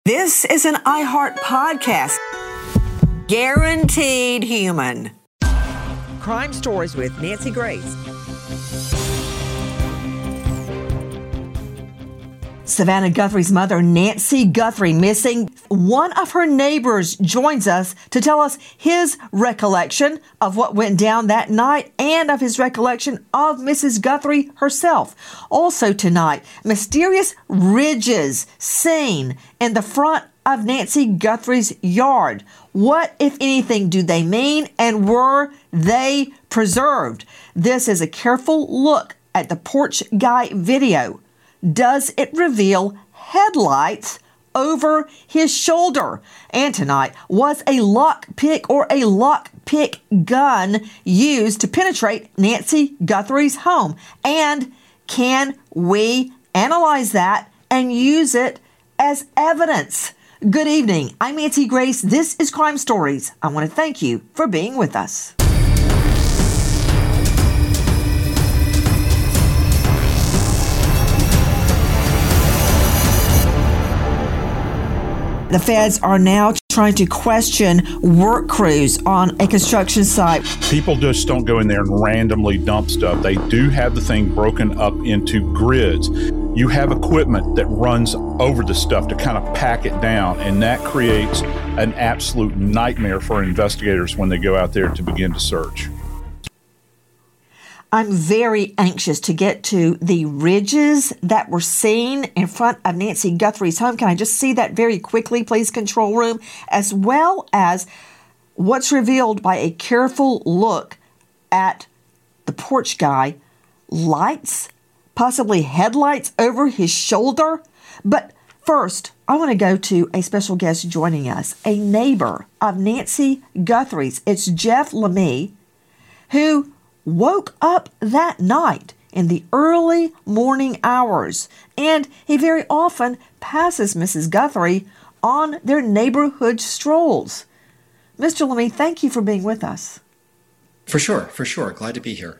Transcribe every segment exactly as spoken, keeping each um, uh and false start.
This is an iHeart podcast. Guaranteed human. Crime Stories with Nancy Grace. Savannah Guthrie's mother, Nancy Guthrie, missing. One of her neighbors joins us to tell us his recollection of what went down that night and of his recollection of Missus Guthrie herself. Also tonight, mysterious ridges seen in the front of Nancy Guthrie's yard. What, if anything, do they mean, and were they preserved? This is a careful look at the porch guy video. Does it reveal headlights over his shoulder? And tonight, was a lockpick or a lockpick gun used to penetrate Nancy Guthrie's home? And can we analyze that and use it as evidence? Good evening. I'm Nancy Grace. This is Crime Stories. I want to thank you for being with us. The feds are now trying to question work crews on a construction site. People just don't go in there and randomly dump stuff. They do have the thing broken up into grids. You have equipment that runs over the stuff to kind of pack it down, and that creates an absolute nightmare for investigators when they go out there to begin to search. I'm very anxious to get to the ridges that were seen in front of Nancy Guthrie's home. Can I just see that very quickly, please, control room? As well as what's revealed by a careful look at the porch guy. Lights, possibly headlights over his shoulder. But first, I want to go to a special guest joining us, a neighbor of Nancy Guthrie's. It's Jeff Lemie, who woke up that night in the early morning hours, and he very often passes Missus Guthrie on their neighborhood strolls. Mister Lemie, thank you for being with us. For sure, for sure. Glad to be here.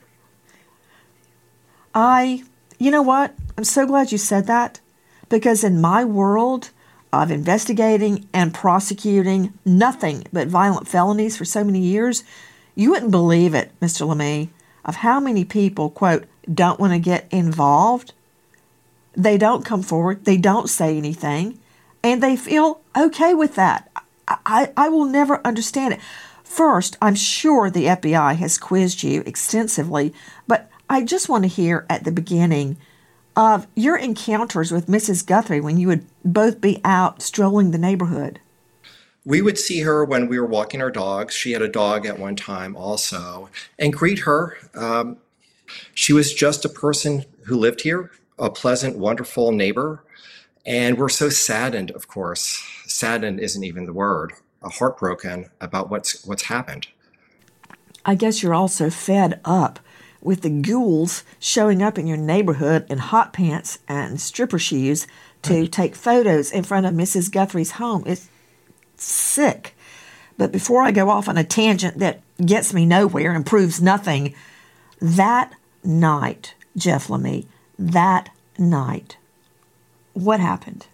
I, you know what? I'm so glad you said that, because in my world of investigating and prosecuting nothing but violent felonies for so many years, you wouldn't believe it, Mister Lemie, of how many people, quote, don't want to get involved. They don't come forward. They don't say anything. And they feel okay with that. I, I, I will never understand it. First, I'm sure the F B I has quizzed you extensively, but I just want to hear at the beginning of your encounters with Missus Guthrie when you would both be out strolling the neighborhood. We would see her when we were walking our dogs. She had a dog at one time also, and greet her. Um, she was just a person who lived here, a pleasant, wonderful neighbor. And we're so saddened, of course. Saddened isn't even the word. Uh, heartbroken about what's what's happened. I guess you're also fed up with the ghouls showing up in your neighborhood in hot pants and stripper shoes to take photos in front of Missus Guthrie's home. It's sick. But before I go off on a tangent that gets me nowhere and proves nothing, that night, Jeff Lemie, that night, what happened?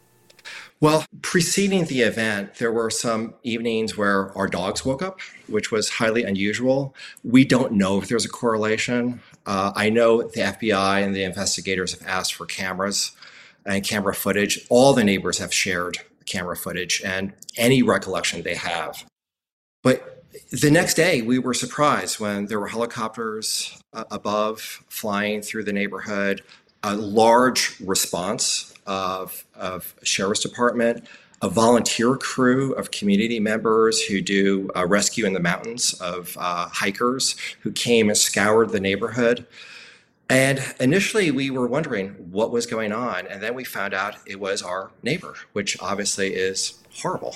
Well, preceding the event, there were some evenings where our dogs woke up, which was highly unusual. We don't know if there's a correlation. Uh, I know the F B I and the investigators have asked for cameras and camera footage. All the neighbors have shared camera footage and any recollection they have. But the next day, we were surprised when there were helicopters uh, above flying through the neighborhood, a large response of, of sheriff's department, a volunteer crew of community members who do uh, rescue in the mountains of uh, hikers who came and scoured the neighborhood. And initially, we were wondering what was going on. And then we found out it was our neighbor, which obviously is horrible.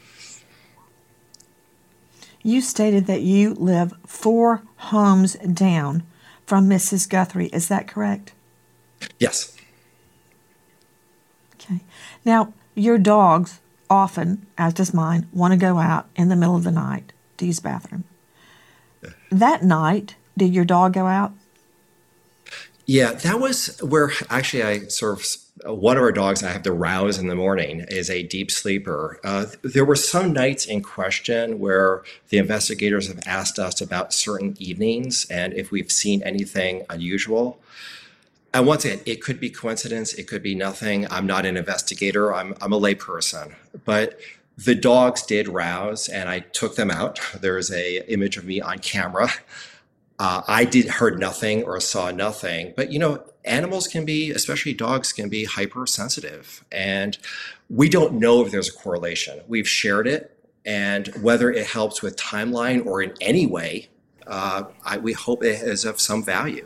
You stated that you live four homes down from Missus Guthrie. Is that correct? Yes. Okay. Now, your dogs often, as does mine, want to go out in the middle of the night to use the bathroom. That night, did your dog go out? Yeah, that was where actually I sort of one of our dogs, I have to rouse in the morning, is a deep sleeper. Uh, there were some nights in question where the investigators have asked us about certain evenings and if we've seen anything unusual. And once again, it could be coincidence, it could be nothing. I'm not an investigator, I'm, I'm a layperson. But the dogs did rouse and I took them out. There's a image of me on camera. Uh, I did heard nothing or saw nothing, but you know, animals can be, especially dogs, can be hypersensitive, and we don't know if there's a correlation. We've shared it, and whether it helps with timeline or in any way, uh, I, we hope it is of some value.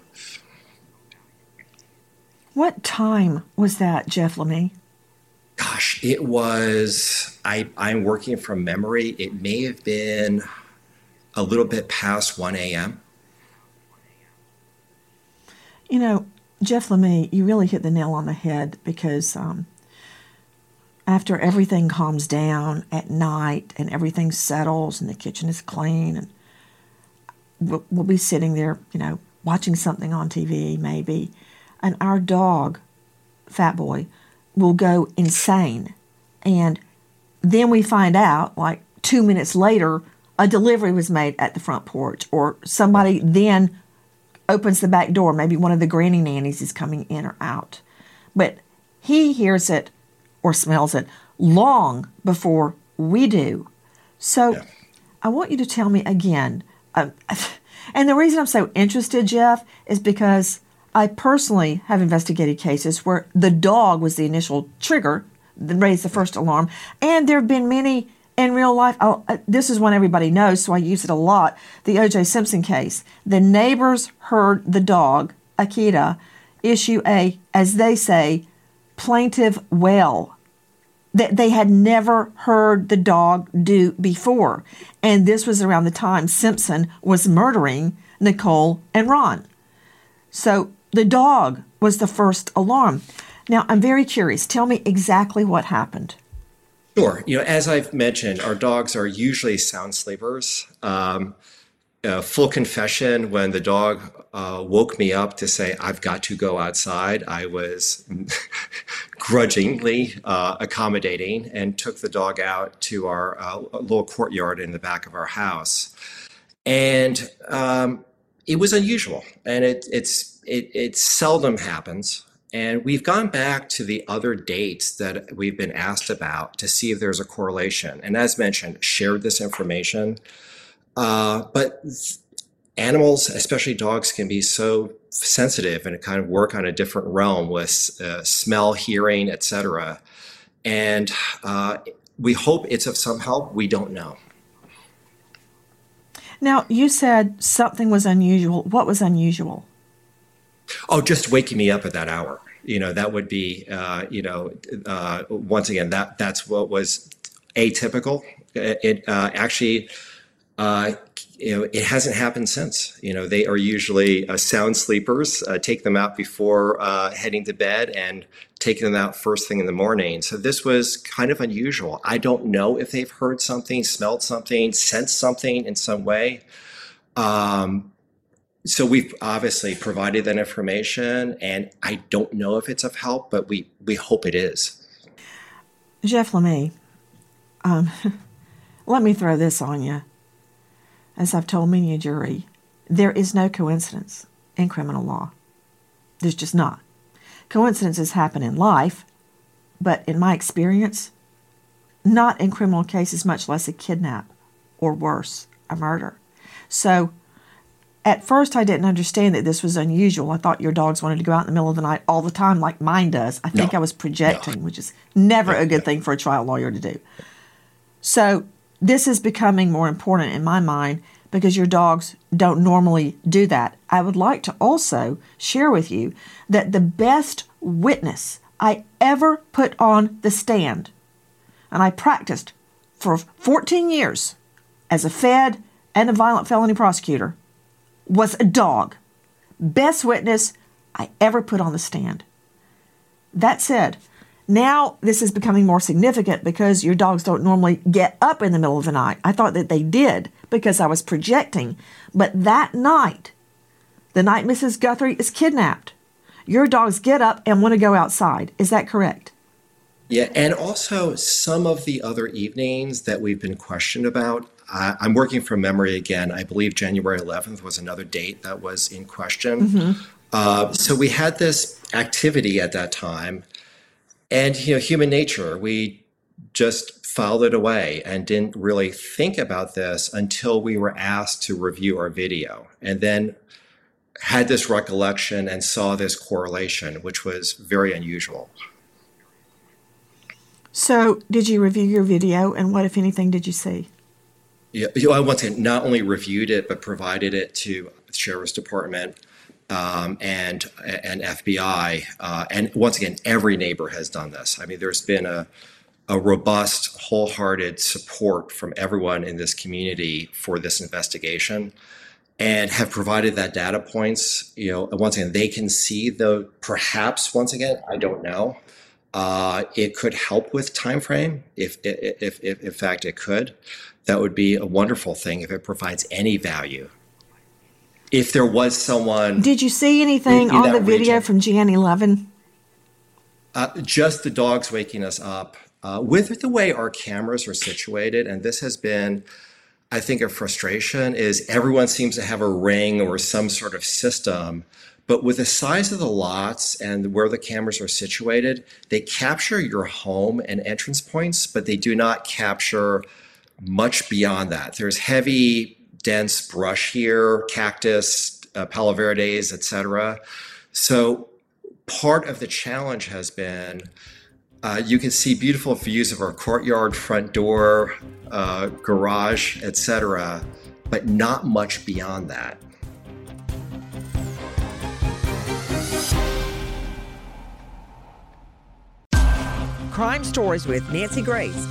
What time was that, Jeff Lemay? Gosh, it was, I, I'm working from memory. It may have been a little bit past one a.m. You know, Jeff Lemay, you really hit the nail on the head because um, after everything calms down at night and everything settles and the kitchen is clean and we'll, we'll be sitting there, you know, watching something on T V maybe, and our dog, Fat Boy, will go insane. And then we find out, like two minutes later, a delivery was made at the front porch, or somebody then opens the back door. Maybe one of the granny nannies is coming in or out. But he hears it or smells it long before we do. So yeah. I want you to tell me again. Uh, and the reason I'm so interested, Jeff, is because I personally have investigated cases where the dog was the initial trigger that raised the first alarm. And there have been many in real life. Oh, uh, this is one everybody knows, so I use it a lot. The O J Simpson case. The neighbors heard the dog, Akita, issue a, as they say, plaintive wail that they had never heard the dog do before. And this was around the time Simpson was murdering Nicole and Ron. So the dog was the first alarm. Now, I'm very curious. Tell me exactly what happened. Sure. You know, as I've mentioned, our dogs are usually sound sleepers. Um, uh, full confession, when the dog uh, woke me up to say, I've got to go outside, I was grudgingly uh, accommodating and took the dog out to our uh, little courtyard in the back of our house. And um, it was unusual, and it, it's it, it seldom happens. And we've gone back to the other dates that we've been asked about to see if there's a correlation. And as mentioned, shared this information. Uh, but animals, especially dogs, can be so sensitive and kind of work on a different realm with uh, smell, hearing, et cetera. And uh, we hope it's of some help. We don't know. Now, you said something was unusual. What was unusual? Oh, just waking me up at that hour. You know, that would be, uh, you know, uh, once again, that that's what was atypical. It, it uh, actually, uh, you know, it hasn't happened since. You know, they are usually uh, sound sleepers. Uh, take them out before uh, heading to bed and taking them out first thing in the morning. So this was kind of unusual. I don't know if they've heard something, smelled something, sensed something in some way. Um, So we've obviously provided that information, and I don't know if it's of help, but we, we hope it is. Jeff Lemay, um, let me throw this on you. As I've told many a jury, there is no coincidence in criminal law. There's just not. Coincidences happen in life, but in my experience, not in criminal cases, much less a kidnap or worse, a murder. So at first, I didn't understand that this was unusual. I thought your dogs wanted to go out in the middle of the night all the time like mine does. I think no. I was projecting, no. which is never no, a good no. thing for a trial lawyer to do. So this is becoming more important in my mind because your dogs don't normally do that. I would like to also share with you that the best witness I ever put on the stand, and I practiced for fourteen years as a Fed and a violent felony prosecutor, was a dog. Best witness I ever put on the stand. That said, now this is becoming more significant because your dogs don't normally get up in the middle of the night. I thought that they did because I was projecting. But that night, the night Missus Guthrie is kidnapped, your dogs get up and want to go outside. Is that correct? Yeah, and also some of the other evenings that we've been questioned about. Uh, I'm working from memory again. I believe January eleventh was another date that was in question. Mm-hmm. Uh, so we had this activity at that time, and you know, human nature, we just filed it away and didn't really think about this until we were asked to review our video, and then had this recollection and saw this correlation, which was very unusual. So did you review your video, and what, if anything, did you see? Yeah, you know, I once again not only reviewed it, but provided it to the Sheriff's Department um, and and F B I. Uh, and once again, every neighbor has done this. I mean, there's been a, a robust, wholehearted support from everyone in this community for this investigation, and have provided that data points. You know, once again, they can see the perhaps once again, I don't know. Uh, it could help with time frame if, if, if, if, in fact, it could. That would be a wonderful thing if it provides any value. If there was someone... Did you see anything in, in on the video region, from Jan eleven? Uh, just the dogs waking us up. Uh, with the way our cameras are situated, and this has been, I think, a frustration, is everyone seems to have a ring or some sort of system. But with the size of the lots and where the cameras are situated, they capture your home and entrance points, but they do not capture much beyond that. There's heavy, dense brush here, cactus, uh, palo verdes, et cetera. So part of the challenge has been, uh, you can see beautiful views of our courtyard, front door, uh, garage, et cetera, but not much beyond that. Crime Stories with Nancy Grace.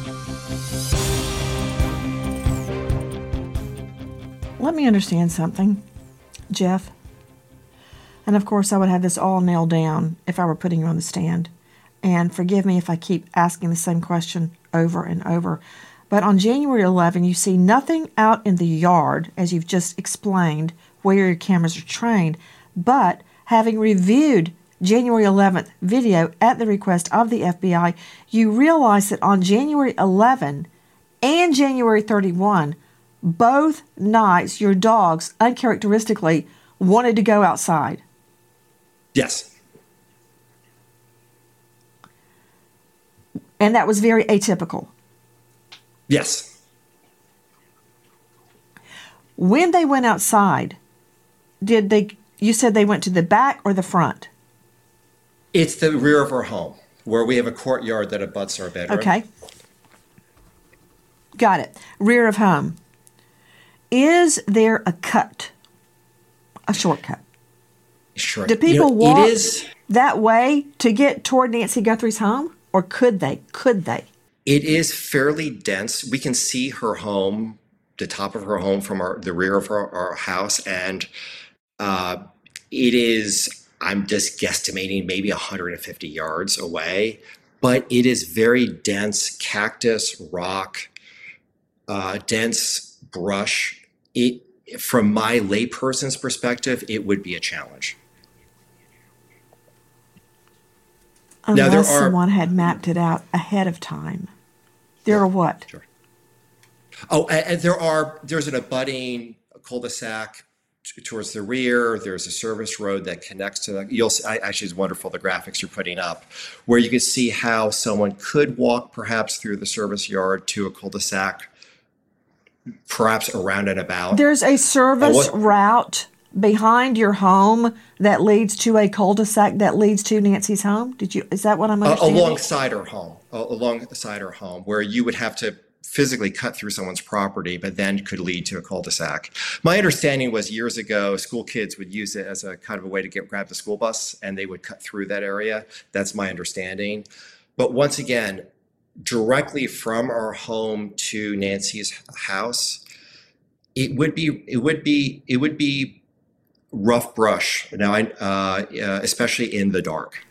Let me understand something, Jeff. And of course, I would have this all nailed down if I were putting you on the stand. And forgive me if I keep asking the same question over and over. But on January eleventh, you see nothing out in the yard, as you've just explained, where your cameras are trained. But having reviewed January eleventh video at the request of the F B I, you realize that on January eleventh and January thirty-first, both nights your dogs uncharacteristically wanted to go outside. Yes. And that was very atypical. Yes. When they went outside, did they, you said they went to the back or the front? It's the rear of our home, where we have a courtyard that abuts our bedroom. Okay. Got it. Rear of home. Is there a cut? A shortcut? Sure. Do people you know, walk it is, that way to get toward Nancy Guthrie's home? Or could they? Could they? It is fairly dense. We can see her home, the top of her home from our, the rear of our, our house. And uh, it is... I'm just guesstimating maybe one hundred fifty yards away, but it is very dense cactus, rock, uh, dense brush. It, from my layperson's perspective, it would be a challenge. Unless now, there are, someone had mapped it out ahead of time. There sure, are what? Sure. Oh, and, and there are, there's an abutting cul-de-sac towards the rear. There's a service road that connects to the, you'll see, actually it's wonderful, the graphics you're putting up, where you can see how someone could walk perhaps through the service yard to a cul-de-sac, perhaps around and about. There's a service oh, route behind your home that leads to a cul-de-sac that leads to Nancy's home. Did you, is that what I'm understanding? Uh, alongside her home, uh, alongside her home, where you would have to physically cut through someone's property, but then could lead to a cul-de-sac. My understanding was years ago, school kids would use it as a kind of a way to get grab the school bus, and they would cut through that area. That's my understanding. But once again, directly from our home to Nancy's house, it would be it would be it would be rough brush. Now, I, uh, uh, especially in the dark.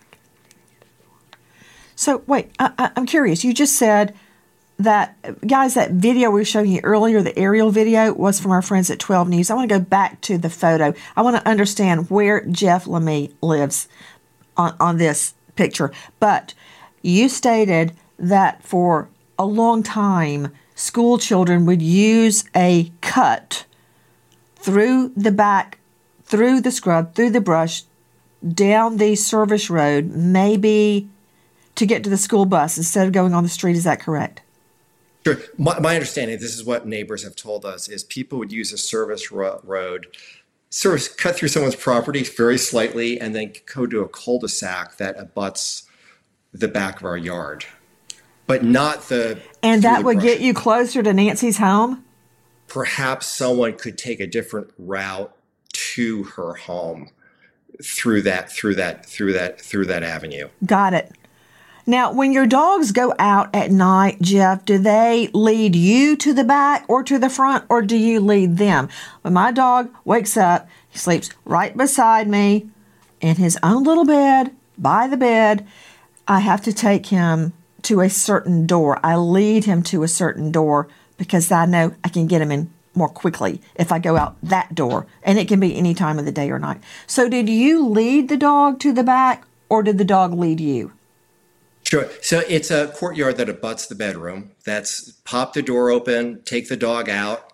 So wait, I, I'm curious. You just said that, guys, that video we were showing you earlier, the aerial video, was from our friends at twelve News. I want to go back to the photo. I want to understand where Jeff Lemie lives. on, on this picture. But you stated that for a long time, school children would use a cut through the back, through the scrub, through the brush, down the service road, maybe to get to the school bus instead of going on the street. Is that correct? Sure. My, my understanding, this is what neighbors have told us, is people would use a service ro- road, sort of cut through someone's property very slightly, and then go to a cul-de-sac that abuts the back of our yard, but not the. And that would brush. get you closer to Nancy's home? Perhaps someone could take a different route to her home through that, through that, through that, through that avenue. Got it. Now, when your dogs go out at night, Jeff, do they lead you to the back or to the front, or do you lead them? When my dog wakes up, he sleeps right beside me in his own little bed, by the bed. I have to take him to a certain door. I lead him to a certain door because I know I can get him in more quickly if I go out that door, and it can be any time of the day or night. So did you lead the dog to the back, or did the dog lead you? Sure. So it's a courtyard that abuts the bedroom. That's pop the door open, take the dog out,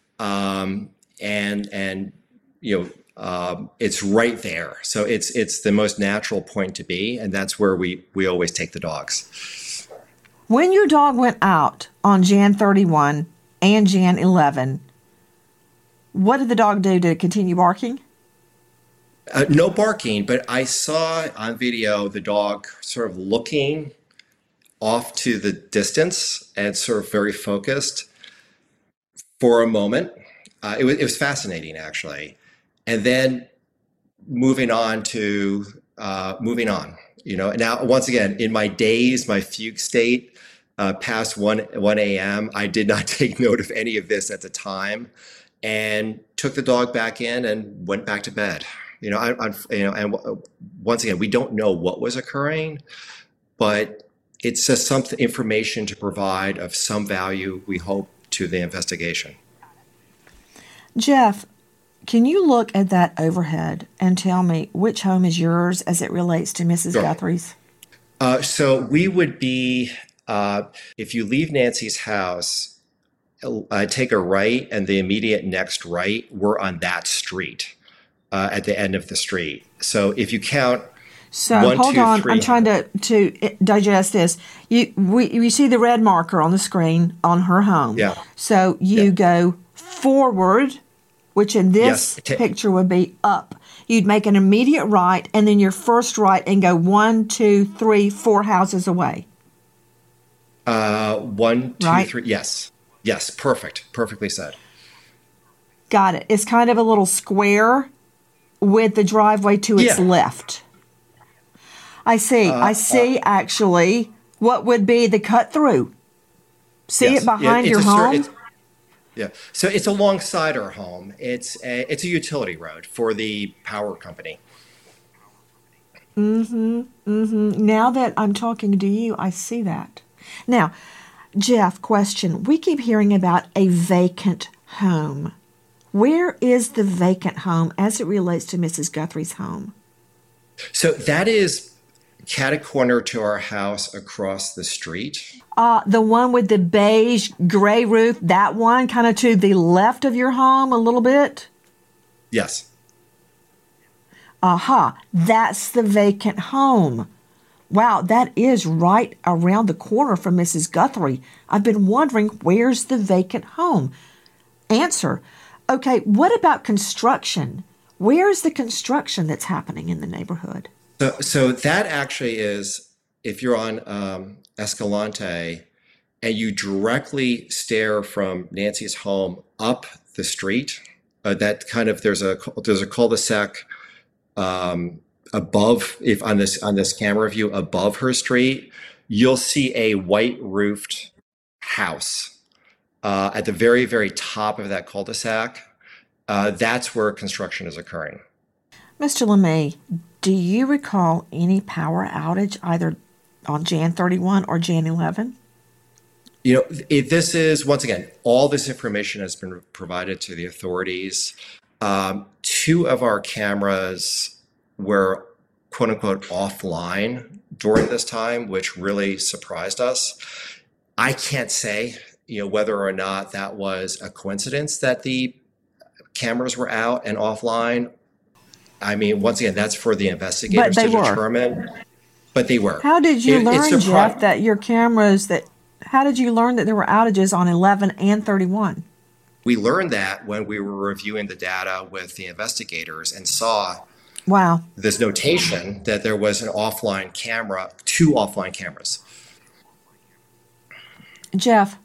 um, and and you know um, it's right there. So it's it's the most natural point to be, and that's where we we always take the dogs. When your dog went out on January thirty-first and January eleventh, what did the dog do to continue barking? Uh, no barking, but I saw on video the dog sort of looking off to the distance and sort of very focused for a moment. Uh, it was it was fascinating, actually, and then moving on to uh, moving on. You know, now once again, in my daze, my fugue state, uh, past one one a.m., I did not take note of any of this at the time, and took the dog back in and went back to bed. You know, I, I, you know, and once again, we don't know what was occurring, but it's just some information to provide of some value, we hope, to the investigation. Jeff, can you look at that overhead and tell me which home is yours as it relates to Missus Sure. Guthrie's? Uh, so we would be, uh, if you leave Nancy's house, uh, take a right, and the immediate next right, we're on that street. Uh, at the end of the street. So if you count, so one, hold two, on, three, I'm trying to to digest this. You we you see the red marker on the screen on her home. Yeah. So you yeah. go forward, which in this Yes. picture would be up. You'd make an immediate right, and then your first right, and go one, two, three, four houses away. Uh, one, two, Right. three. Yes, yes, perfect, perfectly said. Got it. It's kind of a little square with the driveway to its Yeah. left. I see. Uh, I see, uh, actually, what would be the cut through. See Yes. it behind Yeah, your it's a cer- home? it's- Yeah, so it's alongside our home. It's a, it's a utility road for the power company. Now that I'm talking to you, I see that. Now, Jeff, question. We keep hearing about a vacant home. Where is the vacant home as it relates to Missus Guthrie's home? So that is catty corner to our house across the street. Uh, the one with the beige gray roof, that one kind of to the left of your home a little bit? Yes. Aha, that's the vacant home. Wow, that is right around the corner from Missus Guthrie. I've been wondering, where's the vacant home? Answer. Okay, what about construction? Where's the construction that's happening in the neighborhood? So, so that actually is, if you're on um, Escalante and you directly stare from Nancy's home up the street, uh, that kind of there's a there's a cul-de-sac um, above, if on this on this camera view above her street, you'll see a white roofed house uh, at the very very top of that cul-de-sac. Uh, that's where construction is occurring. Mister LeMay, do you recall any power outage either on January thirty-first or January eleventh? You know, it, this is, once again, all this information has been provided to the authorities. Um, two of our cameras were quote unquote offline during this time, which really surprised us. I can't say, you know, whether or not that was a coincidence that the cameras were out and offline. I mean, once again, that's for the investigators to were. determine. But they were. How did you it, learn, Jeff, that your cameras that? How did you learn that there were outages on eleven and thirty-one? We learned that when we were reviewing the data with the investigators and saw wow. this notation that there was an offline camera, two offline cameras. Jeff,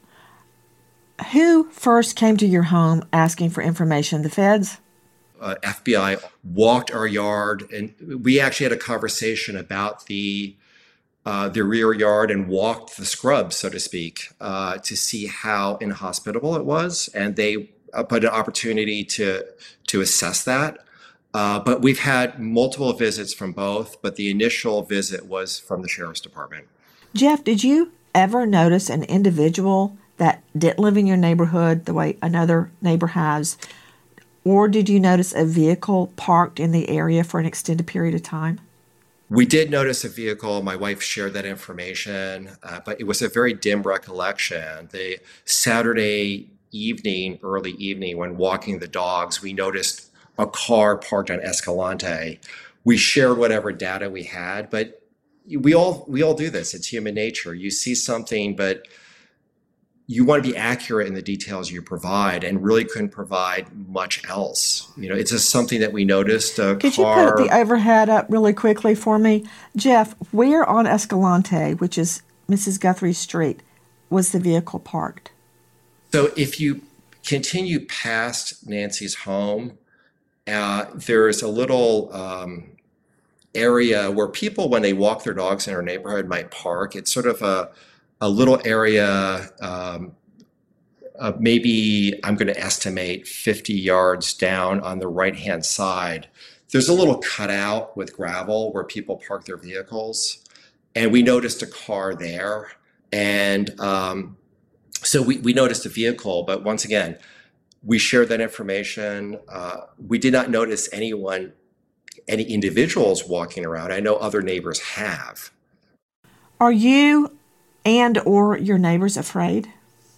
who first came to your home asking for information? The feds? Uh, F B I walked our yard, and we actually had a conversation about the Uh, the rear yard and walked the scrub, so to speak, uh, to see how inhospitable it was. And they uh, put an opportunity to to assess that. Uh, but we've had multiple visits from both, but the initial visit was from the Sheriff's Department. Jeff, did you ever notice an individual that didn't live in your neighborhood the way another neighbor has? Or did you notice a vehicle parked in the area for an extended period of time? We did notice a vehicle. My wife shared that information, uh, but it was a very dim recollection. The Saturday evening, early evening, when walking the dogs, we noticed a car parked on Escalante. We shared whatever data we had, but we all we all do this. It's human nature. You see something, but you want to be accurate in the details you provide, and really couldn't provide much else. You know, it's just something that we noticed. A Could car... you put the overhead up really quickly for me? Jeff, where on Escalante, which is Missus Guthrie's street, was the vehicle parked? So if you continue past Nancy's home, uh, there's a little um, area where people, when they walk their dogs in our neighborhood, might park. It's sort of a a little area, um, uh, maybe I'm going to estimate fifty yards down on the right-hand side. There's a little cutout with gravel where people park their vehicles. And we noticed a car there. And um, so we, we noticed a vehicle, but once again, we shared that information. Uh, we did not notice anyone, any individuals walking around. I know other neighbors have. Are you and or your neighbors afraid?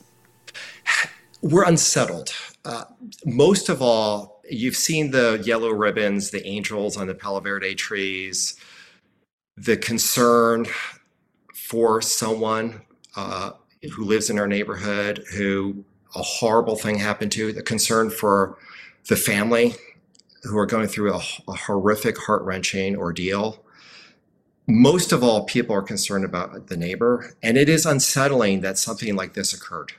We're unsettled. Uh, most of all, you've seen the yellow ribbons, the angels on the Palo Verde trees, the concern for someone uh, who lives in our neighborhood who a horrible thing happened to, the concern for the family who are going through a, a horrific, heart-wrenching ordeal. Most of all, people are concerned about the neighbor, and it is unsettling that something like this occurred.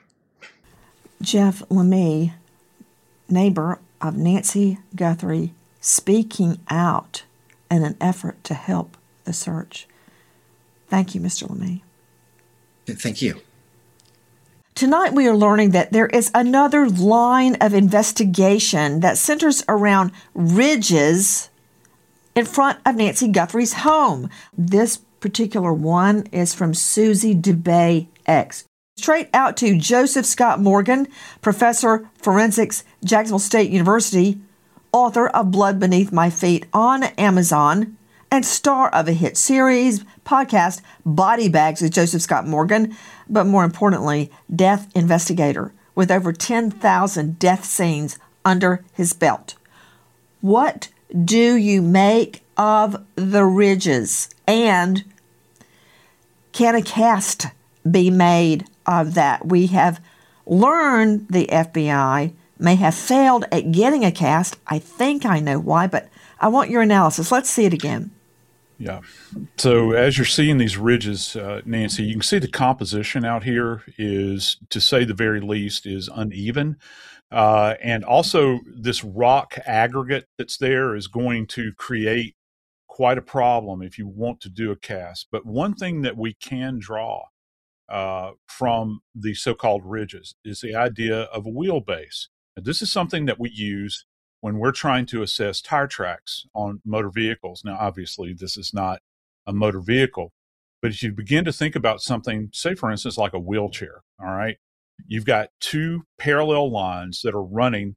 Jeff Lemay, neighbor of Nancy Guthrie, speaking out in an effort to help the search. Thank you, Mister Lemay. Thank you. Tonight we are learning that there is another line of investigation that centers around ridges in front of Nancy Guthrie's home. This particular one is from Susie DeBay X. Straight out to Joseph Scott Morgan, professor forensics, Jacksonville State University, author of Blood Beneath My Feet on Amazon, and star of a hit series, podcast, Body Bags with Joseph Scott Morgan, but more importantly, death investigator with over ten thousand death scenes under his belt. What do you make of the ridges? And can a cast be made of that? We have learned the F B I may have failed at getting a cast. I think I know why, but I want your analysis. Let's see it again. Yeah. So as you're seeing these ridges, uh, Nancy, you can see the composition out here is, to say the very least, is uneven. Uh, and also this rock aggregate that's there is going to create quite a problem if you want to do a cast. But one thing that we can draw uh, from the so-called ridges is the idea of a wheelbase. Now, this is something that we use when we're trying to assess tire tracks on motor vehicles. Now, obviously, this is not a motor vehicle, but if you begin to think about something, say, for instance, like a wheelchair, all right? You've got two parallel lines that are running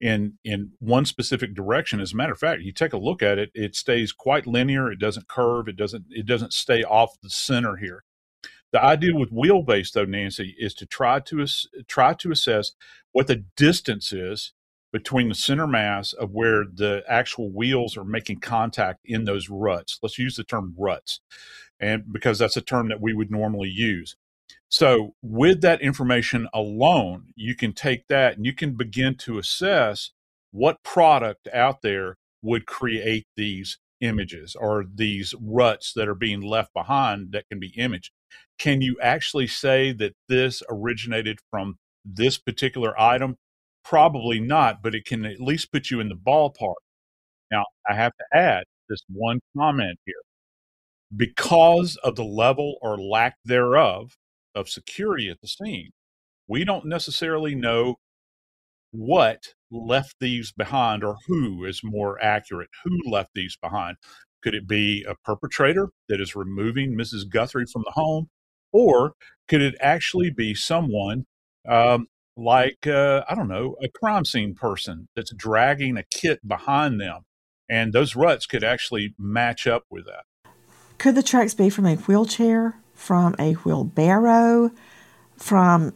in in one specific direction. As a matter of fact, you take a look at it, it stays quite linear. It doesn't curve. It doesn't it doesn't stay off the center here. The idea with wheelbase, though, Nancy, is to try to try to assess what the distance is between the center mass of where the actual wheels are making contact in those ruts. Let's use the term ruts, and because that's a term that we would normally use. So with that information alone, you can take that and you can begin to assess what product out there would create these images or these ruts that are being left behind that can be imaged. Can you actually say that this originated from this particular item? Probably not, but it can at least put you in the ballpark. Now, I have to add this one comment here. Because of the level or lack thereof of security at the scene, we don't necessarily know what left these behind, or who is more accurate, who left these behind. Could it be a perpetrator that is removing Missus Guthrie from the home? Or could it actually be someone um, like, uh, I don't know, a crime scene person that's dragging a kit behind them? And those ruts could actually match up with that. Could the tracks be from a wheelchair, from a wheelbarrow, from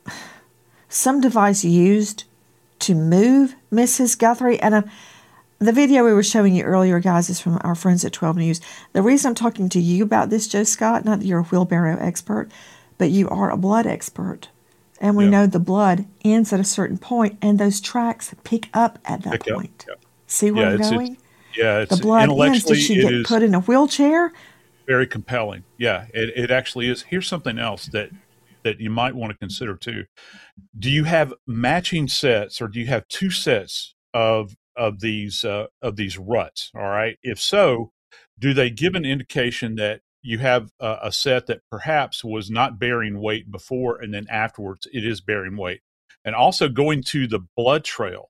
some device used to move Missus Guthrie? And uh, the video we were showing you earlier, guys, is from our friends at twelve News. The reason I'm talking to you about this, Joe Scott, not that you're a wheelbarrow expert, but you are a blood expert. And we yeah. know the blood ends at a certain point, and those tracks pick up at that pick point. Up, yeah. See where yeah, I'm it's, going? It's, yeah, it's the blood ends. Did she get put in a wheelchair? Very compelling. Yeah, it, it actually is. Here's something else that, that you might want to consider too. Do you have matching sets, or do you have two sets of of these uh, of these ruts? All right. If so, do they give an indication that you have a, a set that perhaps was not bearing weight before, and then afterwards it is bearing weight? And also going to the blood trail,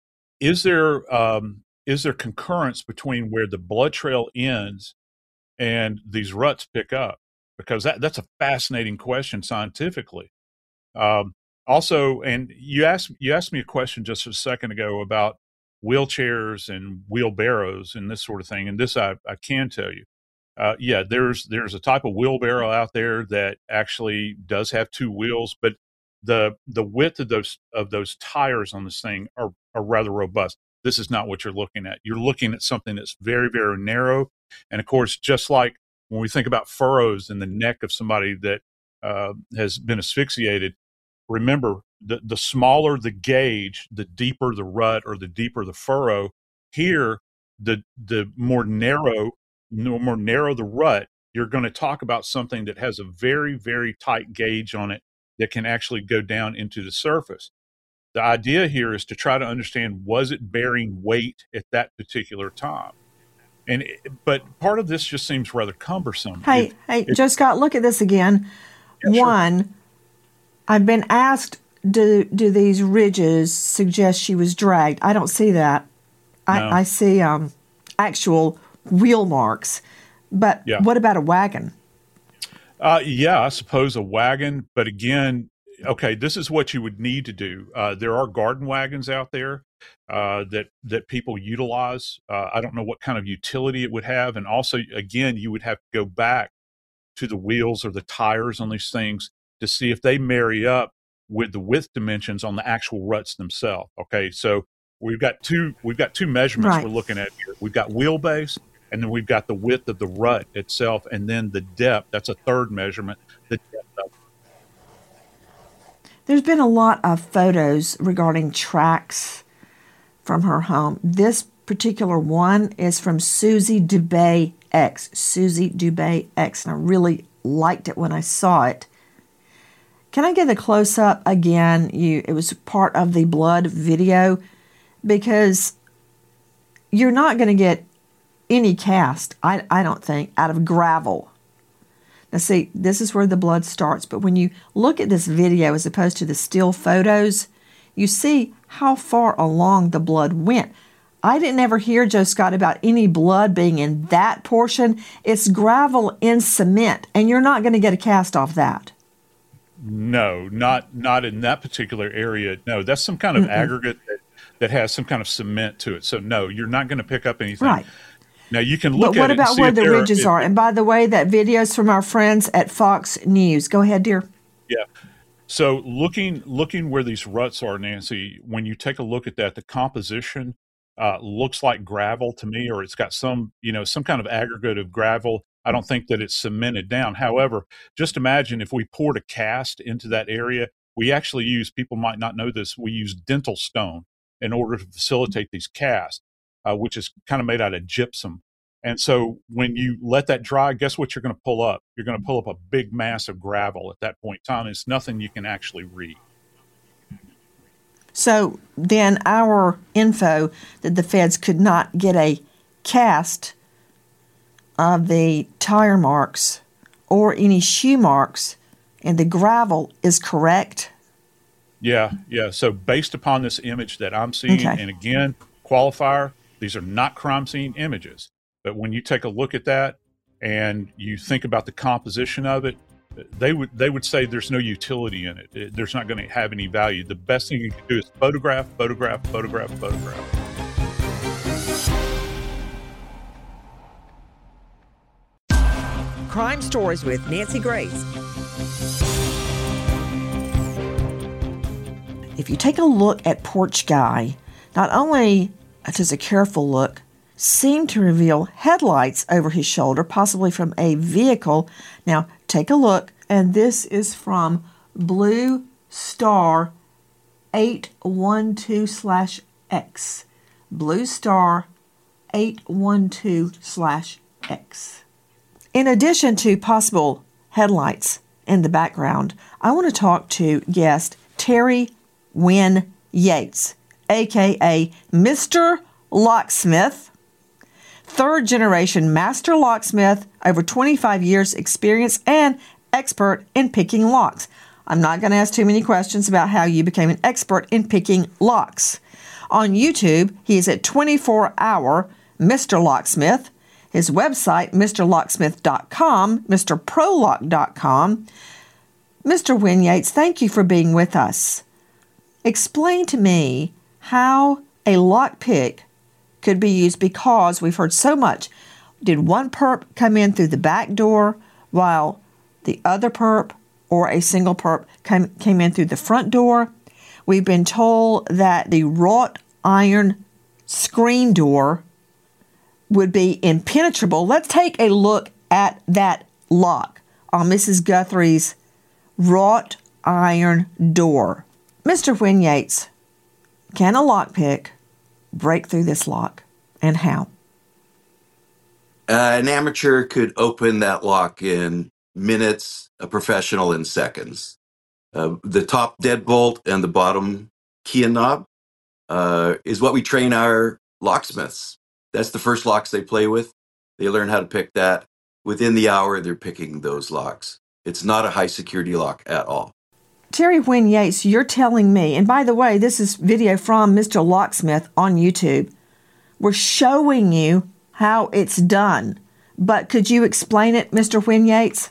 is there um, is there concurrence between where the blood trail ends and these ruts pick up? Because that, that's a fascinating question scientifically. Um, also, and you asked you asked me a question just a second ago about wheelchairs and wheelbarrows and this sort of thing. And this I, I can tell you. Uh, yeah, there's there's a type of wheelbarrow out there that actually does have two wheels, but the the width of those of those tires on this thing are, are rather robust. This is not what you're looking at. You're looking at something that's very, very narrow. And of course, just like when we think about furrows in the neck of somebody that uh, has been asphyxiated, remember, the, the smaller the gauge, the deeper the rut or the deeper the furrow. Here, the the more narrow, no more narrow the rut, you're going to talk about something that has a very, very tight gauge on it that can actually go down into the surface. The idea here is to try to understand, was it bearing weight at that particular time? And it, but part of this just seems rather cumbersome. Hey, it, hey, it, Joe Scott, look at this again. Yeah, One, sure. I've been asked, do do these ridges suggest she was dragged? I don't see that. I, no. I see um, actual wheel marks. But yeah. What about a wagon? Uh, yeah, I suppose a wagon. But again, okay, this is what you would need to do. Uh, there are garden wagons out there uh, that that people utilize. Uh, I don't know what kind of utility it would have. And also, again, you would have to go back to the wheels or the tires on these things to see if they marry up with the width dimensions on the actual ruts themselves. Okay, so we've got two we've got two measurements right. we're looking at here. We've got wheelbase, and then we've got the width of the rut itself, and then the depth. That's a third measurement. The depth of There's been a lot of photos regarding tracks from her home. This particular one is from Susie Dubé X. Susie Dubé X, and I really liked it when I saw it. Can I get a close-up again? You, it was part of the blood video, because you're not going to get any cast, I, I don't think, out of gravel. Now see, this is where the blood starts, but when you look at this video as opposed to the still photos, you see how far along the blood went. I didn't ever hear, Joe Scott, about any blood being in that portion. It's gravel in cement, and you're not going to get a cast off that. No, not not in that particular area. No, that's some kind of Mm-mm. aggregate that that has some kind of cement to it. So no, you're not going to pick up anything. Right. Now you can look but what at it about and see where if the there ridges are. are? And by the way, that video's from our friends at Fox News. Go ahead, dear. Yeah. So looking looking where these ruts are, Nancy, when you take a look at that, the composition uh, looks like gravel to me, or it's got some, you know, some kind of aggregate of gravel. I don't think that it's cemented down. However, just imagine if we poured a cast into that area. We actually use, people might not know this, we use dental stone in order to facilitate these casts, uh, which is kind of made out of gypsum. And so when you let that dry, guess what you're going to pull up? You're going to pull up a big mass of gravel at that point in time. It's nothing you can actually read. So then our info that the feds could not get a cast of the tire marks or any shoe marks in the gravel is correct? Yeah, yeah. So based upon this image that I'm seeing, Okay. and again, qualifier, these are not crime scene images. But when you take a look at that and you think about the composition of it, they would they would say there's no utility in it. It- There's not going to have any value. The best thing you can do is photograph, photograph, photograph, photograph. Crime Stories with Nancy Grace. If you take a look at Porch Guy, not only does a careful look seem to reveal headlights over his shoulder, possibly from a vehicle. Now, take a look, and this is from Blue Star eight one two slash X. Blue Star eight one two slash X. In addition to possible headlights in the background, I want to talk to guest Terry Wynn Yates, a k a. Mister Locksmith, third generation master locksmith, over twenty-five years experience and expert in picking locks. I'm not going to ask too many questions about how you became an expert in picking locks. On YouTube, he is at twenty-four hour Mister Locksmith. His website, Mr Locksmith dot com, Mr Prolock dot com. Mister Wynn Yates, thank you for being with us. Explain to me how a lockpick could be used, because we've heard so much. Did one perp come in through the back door while the other perp or a single perp came, came in through the front door? We've been told that the wrought iron screen door would be impenetrable. Let's take a look at that lock on Missus Guthrie's wrought iron door. Mister Wynn Yates, can a lockpick break through this lock, and how? Uh, an amateur could open that lock in minutes, a professional in seconds. Uh, the top deadbolt and the bottom key and knob uh, is what we train our locksmiths. That's the first locks they play with. They learn how to pick that. Within the hour, they're picking those locks. It's not a high security lock at all. Terry Wynn Yates, you're telling me, and by the way, this is video from Mister Locksmith on YouTube. We're showing you how it's done. But could you explain it, Mister Wynn Yates?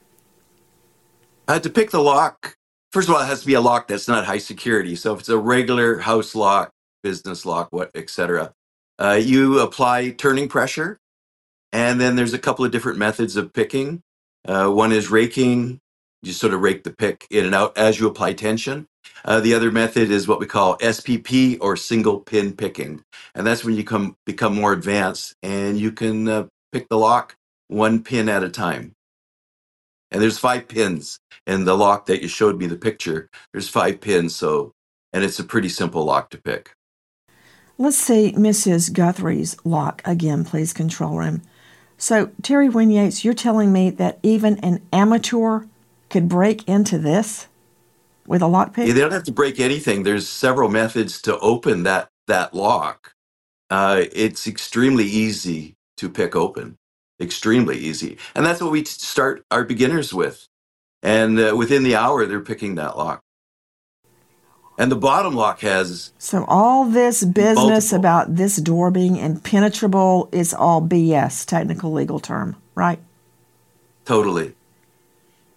Uh, to pick the lock, first of all, it has to be a lock that's not high security. So if it's a regular house lock, business lock, what, et cetera, uh, you apply turning pressure. And then there's a couple of different methods of picking. Uh, one is raking. You sort of rake the pick in and out as you apply tension. Uh, the other method is what we call S P P, or single pin picking. And that's when you come become more advanced and you can uh, pick the lock one pin at a time. And there's five pins in the lock that you showed me the picture. There's five pins, so, and it's a pretty simple lock to pick. Let's see Missus Guthrie's lock again, please, control room. So, Terry Wynn Yates, you're telling me that even an amateur could break into this with a lockpick? Yeah, they don't have to break anything. There's several methods to open that that lock. Uh, it's extremely easy to pick open, extremely easy. And that's what we start our beginners with. And uh, within the hour, they're picking that lock. And the bottom lock has... So all this business multiple. about this door being impenetrable is all B S, technical legal term, right? Totally.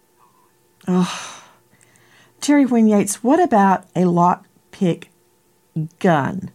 Oh. Terry Wynn Yates, what about a lockpick gun?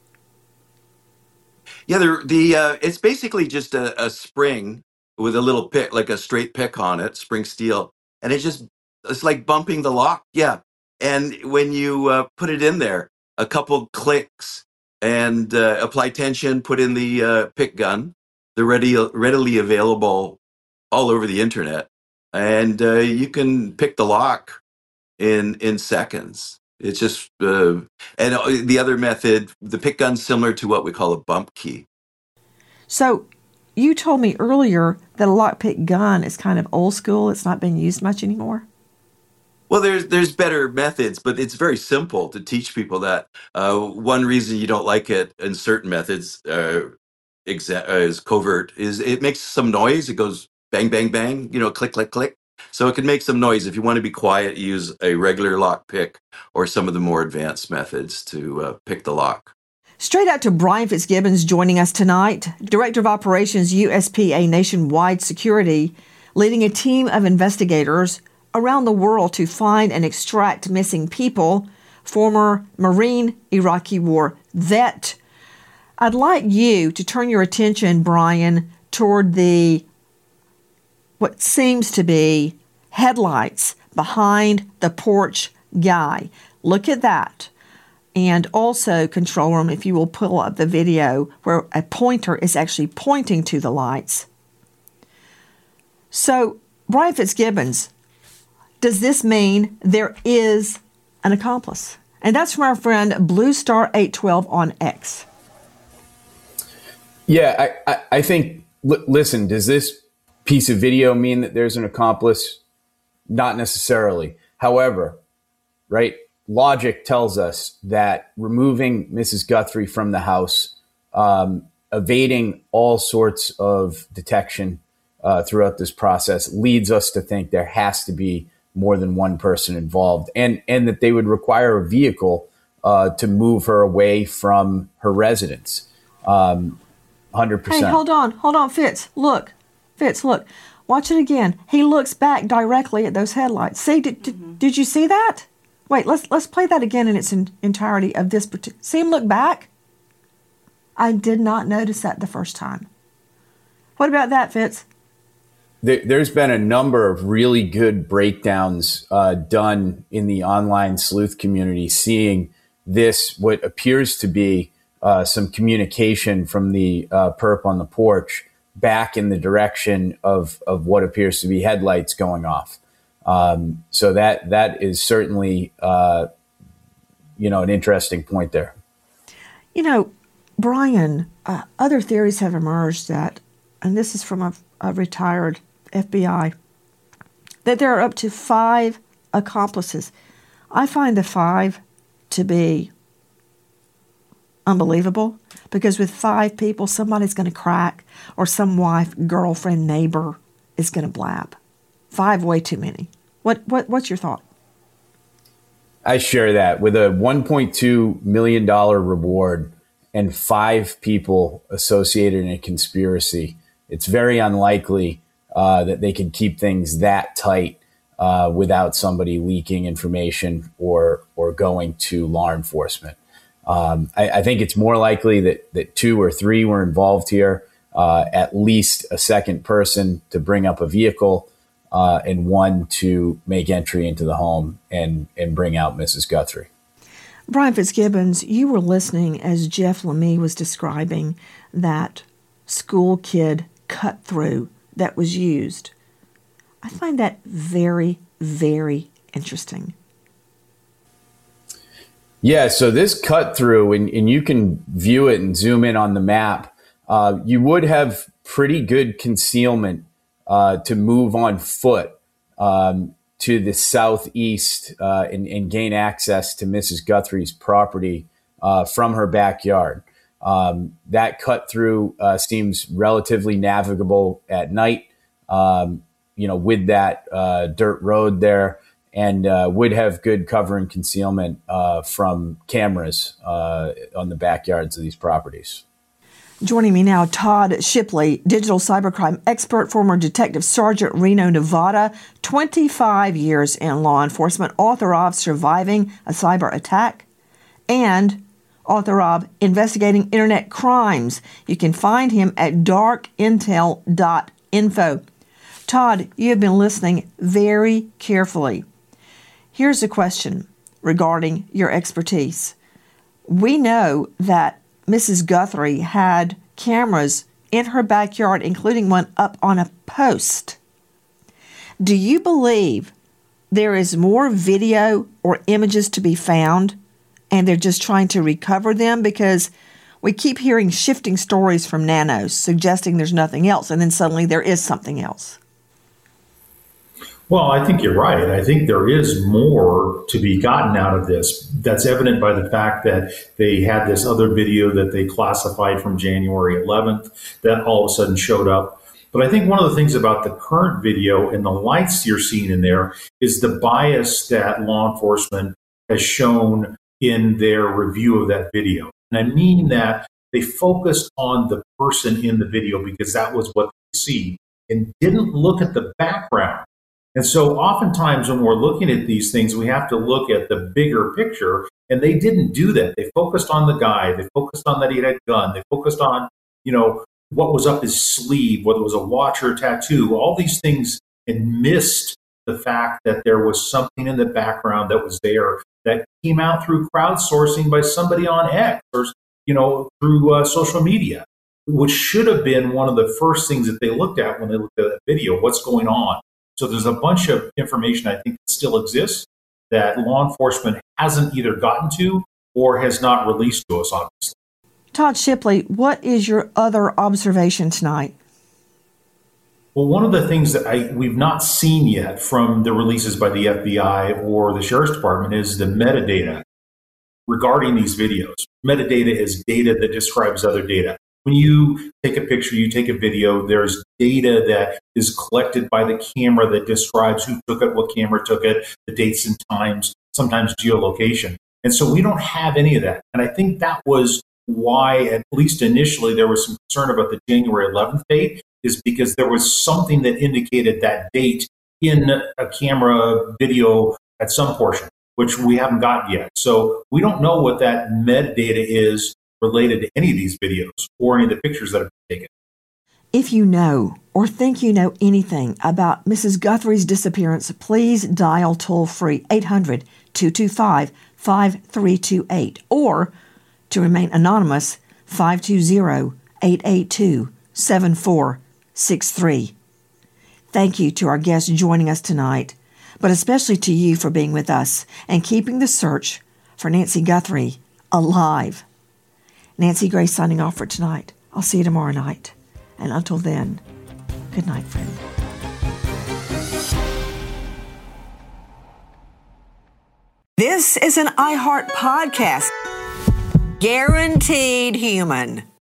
Yeah, the the uh, it's basically just a, a spring with a little pick, like a straight pick on it, spring steel, and it just it's like bumping the lock. Yeah, and when you uh, put it in there, a couple clicks and uh, apply tension, put in the uh, pick gun. They're ready, readily available all over the internet, and uh, you can pick the lock in in seconds. It's just, uh, and the other method, the pick gun's similar to what we call a bump key. So you told me earlier that a lockpick gun is kind of old school. It's not being used much anymore. Well, there's there's better methods, but it's very simple to teach people that. Uh, one reason you don't like it in certain methods uh, exa- uh, is covert, is it makes some noise. It goes bang, bang, bang, you know, click, click, click. So it can make some noise. If you want to be quiet, use a regular lock pick or some of the more advanced methods to uh, pick the lock. Straight out to Brian Fitzgibbons joining us tonight, Director of Operations, U S P A Nationwide Security, leading a team of investigators around the world to find and extract missing people, former Marine Iraqi War vet. I'd like you to turn your attention, Brian, toward the what seems to be headlights behind the porch guy. Look at that. And also, control room, if you will pull up the video where a pointer is actually pointing to the lights. So, Brian Fitzgibbons, does this mean there is an accomplice? And that's from our friend Blue Star eight twelve on X. Yeah, I, I, I think, l- listen, does this piece of video mean that there's an accomplice? Not necessarily. However, right, logic tells us that removing Missus Guthrie from the house, um, evading all sorts of detection uh, throughout this process leads us to think there has to be more than one person involved, and, and that they would require a vehicle uh, to move her away from her residence. Um, one hundred percent. Hey, hold on, hold on, Fitz, look. Fitz, look. Watch it again. He looks back directly at those headlights. See, did, mm-hmm. did, did you see that? Wait, let's let's play that again in its in, entirety of this particular. See him look back? I did not notice that the first time. What about that, Fitz? There, there's been a number of really good breakdowns uh, done in the online sleuth community, seeing this, what appears to be uh, some communication from the uh, perp on the porch back in the direction of, of what appears to be headlights going off. Um, so that that is certainly, uh, you know, an interesting point there. You know, Brian, uh, other theories have emerged that, and this is from a, a retired F B I, that there are up to five accomplices. I find the five to be unbelievable, because with five people, somebody's going to crack, or some wife, girlfriend, neighbor is going to blab. Five, way too many. What what what's your thought? I share that. With a one point two million dollars reward and five people associated in a conspiracy, it's very unlikely uh, that they could keep things that tight uh, without somebody leaking information or or going to law enforcement. Um, I, I think it's more likely that, that two or three were involved here, uh, at least a second person to bring up a vehicle, uh, and one to make entry into the home and, and bring out Missus Guthrie. Brian Fitzgibbons, you were listening as Jeff Lemie was describing that school kid cut through that was used. I find that very, very interesting. Yeah, so this cut through, and, and you can view it and zoom in on the map, uh, you would have pretty good concealment uh, to move on foot um, to the southeast uh, and, and gain access to Missus Guthrie's property uh, from her backyard. Um, that cut through uh, seems relatively navigable at night, um, you know, with that uh, dirt road there. And uh, would have good cover and concealment uh, from cameras uh, on the backyards of these properties. Joining me now, Todd Shipley, digital cybercrime expert, former Detective Sergeant, Reno, Nevada, twenty-five years in law enforcement, author of Surviving a Cyber Attack, and author of Investigating Internet Crimes. You can find him at dark intel dot info. Todd, you have been listening very carefully. Here's a question regarding your expertise. We know that Missus Guthrie had cameras in her backyard, including one up on a post. Do you believe there is more video or images to be found, and they're just trying to recover them? Because we keep hearing shifting stories from Nanos suggesting there's nothing else, and then suddenly there is something else. Well, I think you're right. I think there is more to be gotten out of this. That's evident by the fact that they had this other video that they classified from January eleventh that all of a sudden showed up. But I think one of the things about the current video and the lights you're seeing in there is the bias that law enforcement has shown in their review of that video. And I mean that they focused on the person in the video because that was what they see and didn't look at the background. And so oftentimes when we're looking at these things, we have to look at the bigger picture, and they didn't do that. They focused on the guy. They focused on that he had a gun. They focused on, you know, what was up his sleeve, whether it was a watch or a tattoo, all these things, and missed the fact that there was something in the background that was there that came out through crowdsourcing by somebody on X or, you know, through uh, social media, which should have been one of the first things that they looked at when they looked at that video, what's going on. So there's a bunch of information I think that still exists that law enforcement hasn't either gotten to or has not released to us, obviously. Todd Shipley, what is your other observation tonight? Well, one of the things that I, we've not seen yet from the releases by the F B I or the Sheriff's Department is the metadata regarding these videos. Metadata is data that describes other data. When you take a picture, you take a video, there's data that is collected by the camera that describes who took it, what camera took it, the dates and times, sometimes geolocation. And so we don't have any of that. And I think that was why, at least initially, there was some concern about the January eleventh date, is because there was something that indicated that date in a camera video at some portion, which we haven't got yet. So we don't know what that metadata is related to any of these videos or any of the pictures that have been taken. If you know or think you know anything about Missus Guthrie's disappearance, please dial toll-free eight hundred, two two five, five three two eight or, to remain anonymous, five two zero, eight eight two, seven four six three. Thank you to our guests joining us tonight, but especially to you for being with us and keeping the search for Nancy Guthrie alive. Nancy Grace signing off for tonight. I'll see you tomorrow night. And until then, good night, friend. This is an iHeart podcast. Guaranteed human.